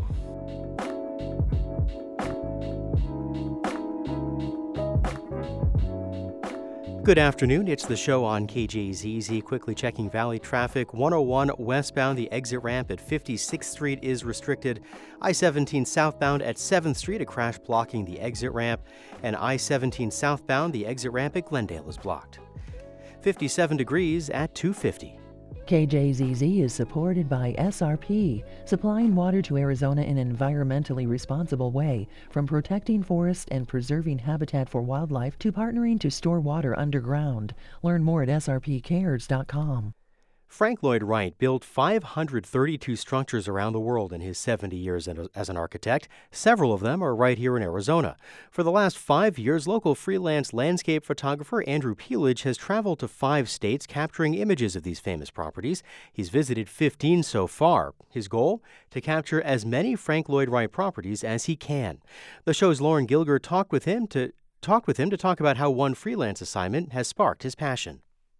Good afternoon. It's the show on KJZZ. Quickly checking Valley traffic. 101 westbound, the exit ramp at 56th Street is restricted. I-17 southbound at 7th Street, a crash blocking the exit ramp. And I-17 southbound, the exit ramp at Glendale is blocked. 57 degrees at 250. KJZZ is supported by SRP, supplying water to Arizona in an environmentally responsible way, from protecting forests and preserving habitat for wildlife to partnering to store water underground. Learn more at srpcares.com. Frank Lloyd Wright built 532 structures around the world in his 70 years as an architect. Several of them are right here in Arizona. For the last 5 years, local freelance landscape photographer Andrew Peelage has traveled to 5 states capturing images of these famous properties. He's visited 15 so far. His goal? To capture as many Frank Lloyd Wright properties as he can. The show's Lauren Gilger talked with him to talk about how one freelance assignment has sparked his passion.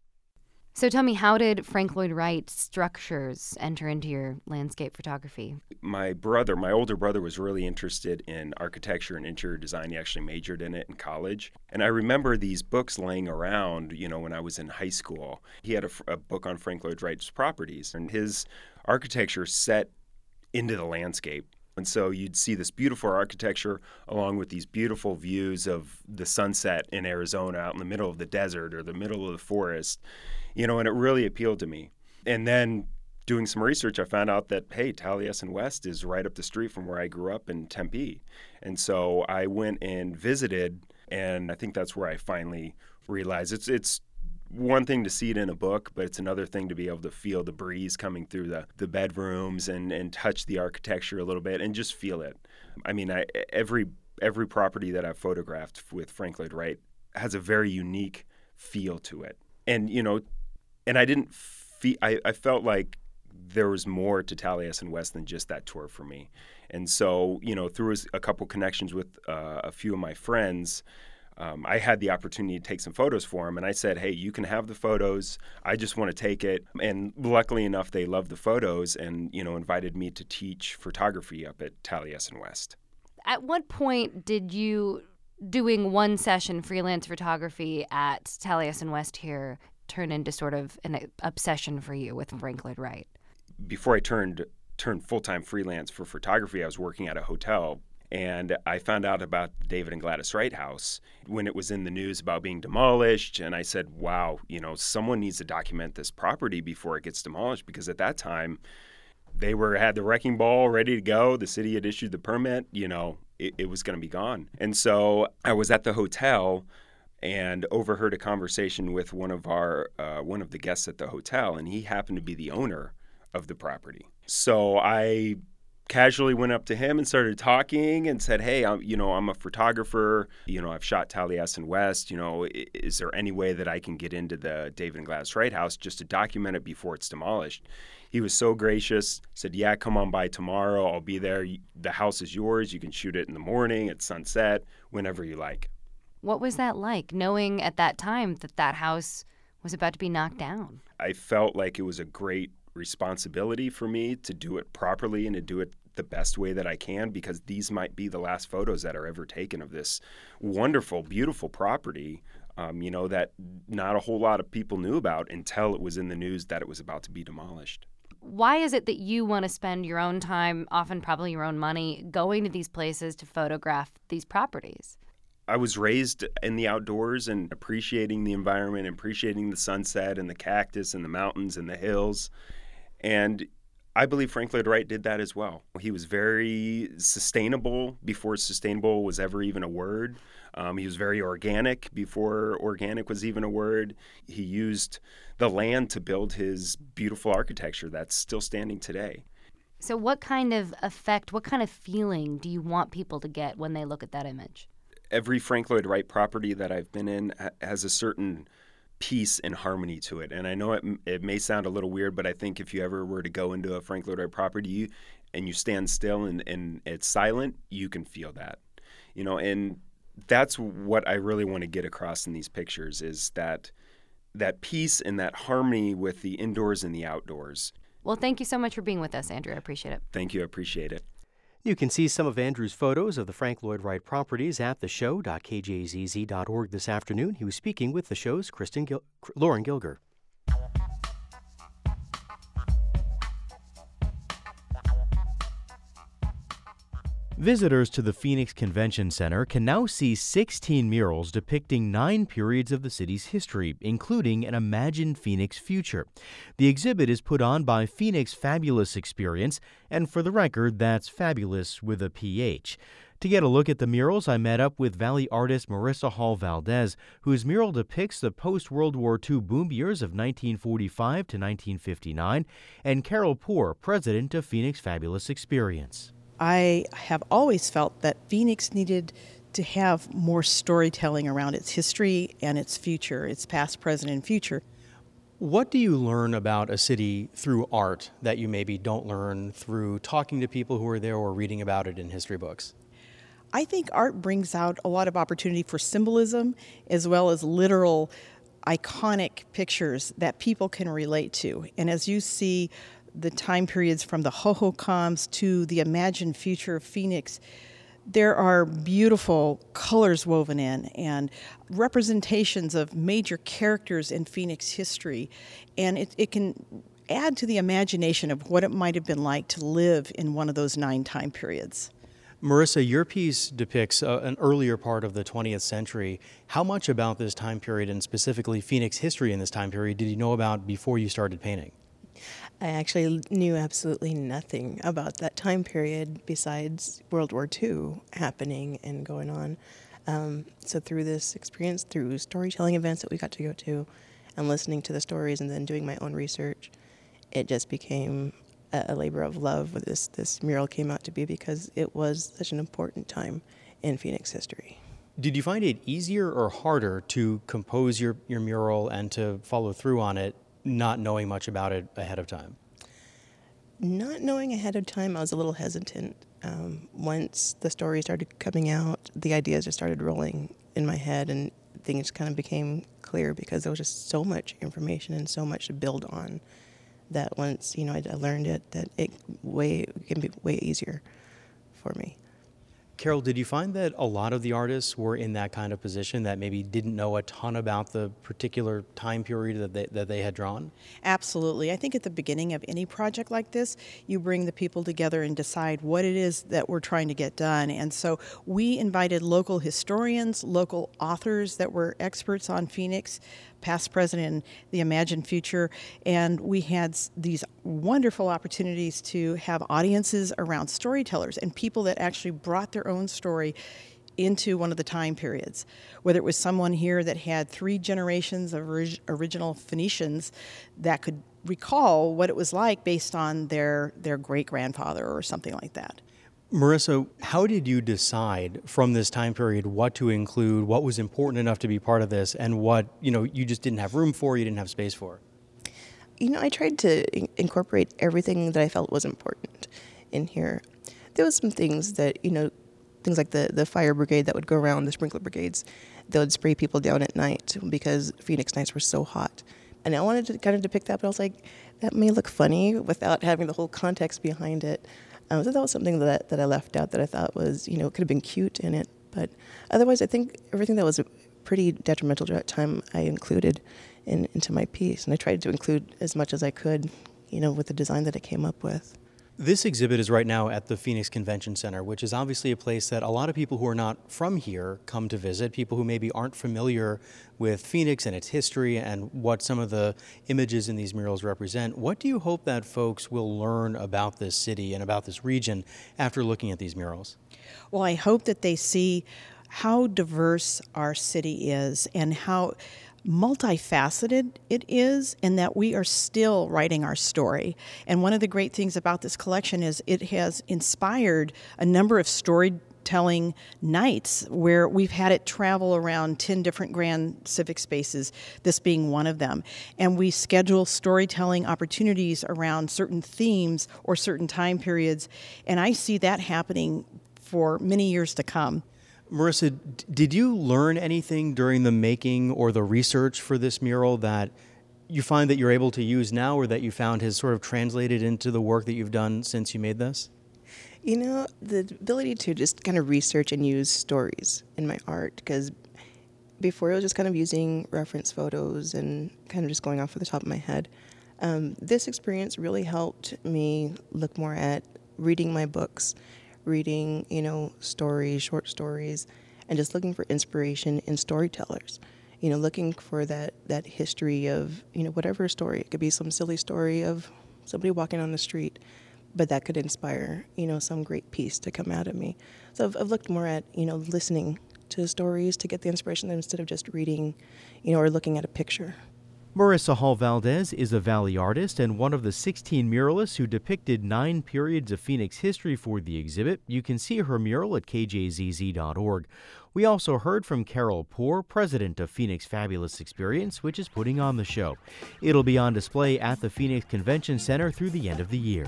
So tell me, how did Frank Lloyd Wright structures enter into your landscape photography? My older brother, was really interested in architecture and interior design. He actually majored in it in college. And I remember these books laying around, when I was in high school. He had a book on Frank Lloyd Wright's properties, and his architecture set into the landscape. And so you'd see this beautiful architecture along with these beautiful views of the sunset in Arizona out in the middle of the desert or the middle of the forest. And it really appealed to me. And then doing some research, I found out that, hey, Taliesin West is right up the street from where I grew up in Tempe. And so I went and visited, and I think that's where I finally realized it's one thing to see it in a book, but it's another thing to be able to feel the breeze coming through the bedrooms and touch the architecture a little bit and just feel it. I mean, every property that I've photographed with Frank Lloyd Wright has a very unique feel to it. And, and I felt like there was more to Taliesin West than just that tour for me. And so, through a couple connections with a few of my friends, I had the opportunity to take some photos for him. And I said, hey, you can have the photos. I just want to take it. And luckily enough, they loved the photos and, invited me to teach photography up at Taliesin West. At what point did you, doing one session freelance photography at Taliesin West here, turn into sort of an obsession for you with Frank Lloyd Wright? Before I turned full-time freelance for photography, I was working at a hotel, and I found out about the David and Gladys Wright house when it was in the news about being demolished. And I said, wow, someone needs to document this property before it gets demolished, because at that time they had the wrecking ball ready to go. The city had issued the permit, it was going to be gone. And so I was at the hotel and overheard a conversation with one of the guests at the hotel, and he happened to be the owner of the property. So I casually went up to him and started talking and said, hey, I'm a photographer. I've shot Taliesin West. Is there any way that I can get into the David and Gladys Wright house just to document it before it's demolished? He was so gracious, said, yeah, come on by tomorrow. I'll be there. The house is yours. You can shoot it in the morning, at sunset, whenever you like. What was that like, knowing at that time that house was about to be knocked down? I felt like it was a great responsibility for me to do it properly and to do it the best way that I can, because these might be the last photos that are ever taken of this wonderful, beautiful property, that not a whole lot of people knew about until it was in the news that it was about to be demolished. Why is it that you want to spend your own time, often probably your own money, going to these places to photograph these properties? I was raised in the outdoors and appreciating the environment, appreciating the sunset and the cactus and the mountains and the hills. And I believe Frank Lloyd Wright did that as well. He was very sustainable before sustainable was ever even a word. He was very organic before organic was even a word. He used the land to build his beautiful architecture that's still standing today. So what kind of effect, what kind of feeling do you want people to get when they look at that image? Every Frank Lloyd Wright property that I've been in has a certain peace and harmony to it. And I know it may sound a little weird, but I think if you ever were to go into a Frank Lloyd Wright property and you stand still and it's silent, you can feel that. And that's what I really want to get across in these pictures, is that peace and that harmony with the indoors and the outdoors. Well, thank you so much for being with us, Andrew. I appreciate it. Thank you. I appreciate it. You can see some of Andrew's photos of the Frank Lloyd Wright properties at theshow.kjzz.org this afternoon. He was speaking with the show's Lauren Gilger. Visitors to the Phoenix Convention Center can now see 16 murals depicting 9 periods of the city's history, including an imagined Phoenix future. The exhibit is put on by Phoenix Fabulous Experience, and for the record, that's fabulous with a PH. To get a look at the murals, I met up with Valley artist Marissa Hall Valdez, whose mural depicts the post-World War II boom years of 1945 to 1959, and Carol Poor, president of Phoenix Fabulous Experience. I have always felt that Phoenix needed to have more storytelling around its history and its future, its past, present, and future. What do you learn about a city through art that you maybe don't learn through talking to people who are there or reading about it in history books? I think art brings out a lot of opportunity for symbolism as well as literal, iconic pictures that people can relate to. And as you see the time periods from the Hohokams to the imagined future of Phoenix, there are beautiful colors woven in and representations of major characters in Phoenix history. And it can add to the imagination of what it might have been like to live in one of those 9 time periods. Marissa, your piece depicts an earlier part of the 20th century. How much about this time period, and specifically Phoenix history in this time period, did you know about before you started painting? I actually knew absolutely nothing about that time period besides World War II happening and going on. So through this experience, through storytelling events that we got to go to, and listening to the stories and then doing my own research, it just became a labor of love. This mural came out to be because it was such an important time in Phoenix history. Did you find it easier or harder to compose your mural and to follow through on it, not knowing much about it ahead of time? Not knowing ahead of time, I was a little hesitant. Once the story started coming out, the ideas just started rolling in my head, and things kind of became clear because there was just so much information and so much to build on that once I learned it, that it can be way easier for me. Carol, did you find that a lot of the artists were in that kind of position that maybe didn't know a ton about the particular time period that they had drawn? Absolutely. I think at the beginning of any project like this, you bring the people together and decide what it is that we're trying to get done. And so we invited local historians, local authors that were experts on Phoenix, past, present, and the imagined future. And we had these wonderful opportunities to have audiences around storytellers and people that actually brought their own story into one of the time periods. Whether it was someone here that had 3 generations of original Phoenicians that could recall what it was like based on their great-grandfather or something like that. Marissa, how did you decide from this time period what to include, what was important enough to be part of this, and what you just didn't have room for, you didn't have space for? I tried to incorporate everything that I felt was important in here. There was some things that, things like the fire brigade that would go around, the sprinkler brigades, that would spray people down at night because Phoenix nights were so hot. And I wanted to kind of depict that, but I was like, that may look funny without having the whole context behind it. So that was something that I left out that I thought was, could have been cute in it. But otherwise, I think everything that was pretty detrimental to that time I included into my piece. And I tried to include as much as I could, with the design that I came up with. This exhibit is right now at the Phoenix Convention Center, which is obviously a place that a lot of people who are not from here come to visit, people who maybe aren't familiar with Phoenix and its history and what some of the images in these murals represent. What do you hope that folks will learn about this city and about this region after looking at these murals? Well, I hope that they see how diverse our city is and how multifaceted it is, and that we are still writing our story. And one of the great things about this collection is it has inspired a number of storytelling nights where we've had it travel around 10 different grand civic spaces, this being one of them. And we schedule storytelling opportunities around certain themes or certain time periods, and I see that happening for many years to come. Marissa, did you learn anything during the making or the research for this mural that you find that you're able to use now, or that you found has sort of translated into the work that you've done since you made this? The ability to just kind of research and use stories in my art, because before I was just kind of using reference photos and kind of just going off the top of my head. This experience really helped me look more at reading my books, reading, stories, short stories, and just looking for inspiration in storytellers. Looking for that history of, whatever story. It could be some silly story of somebody walking on the street, but that could inspire, some great piece to come out of me. So I've looked more at, listening to stories to get the inspiration instead of just reading, or looking at a picture. Marissa Hall Valdez is a Valley artist and one of the 16 muralists who depicted 9 periods of Phoenix history for the exhibit. You can see her mural at kjzz.org. We also heard from Carol Poor, president of Phoenix Fabulous Experience, which is putting on the show. It'll be on display at the Phoenix Convention Center through the end of the year.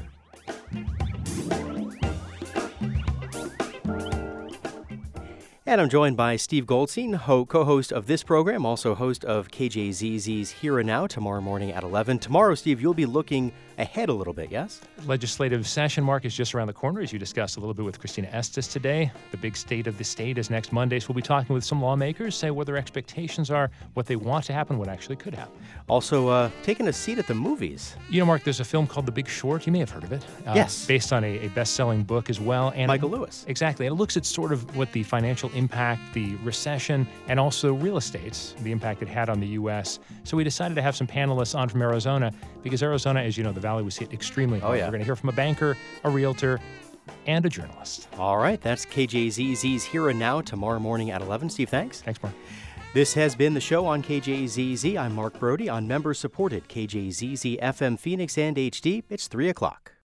And I'm joined by Steve Goldstein, co-host of this program, also host of KJZZ's Here and Now, tomorrow morning at 11. Tomorrow, Steve, you'll be looking ahead a little bit, yes? Legislative session, Mark, is just around the corner, as you discussed a little bit with Christina Estes today. The big state of the state is next Monday, so we'll be talking with some lawmakers, say what their expectations are, what they want to happen, what actually could happen. Also, taking a seat at the movies. Mark, there's a film called The Big Short. You may have heard of it. Yes. Based on a best-selling book as well. And Michael Lewis. Exactly. And it looks at sort of what the financial impact, the recession, and also real estate, the impact it had on the U.S. So we decided to have some panelists on from Arizona, because Arizona, as you know, the Valley was hit extremely hard. Oh, yeah. We're going to hear from a banker, a realtor, and a journalist. All right. That's KJZZ's Here and Now, tomorrow morning at 11. Steve, thanks. Thanks, Mark. This has been the show on KJZZ. I'm Mark Brody on member-supported KJZZ FM Phoenix and HD. It's 3 o'clock.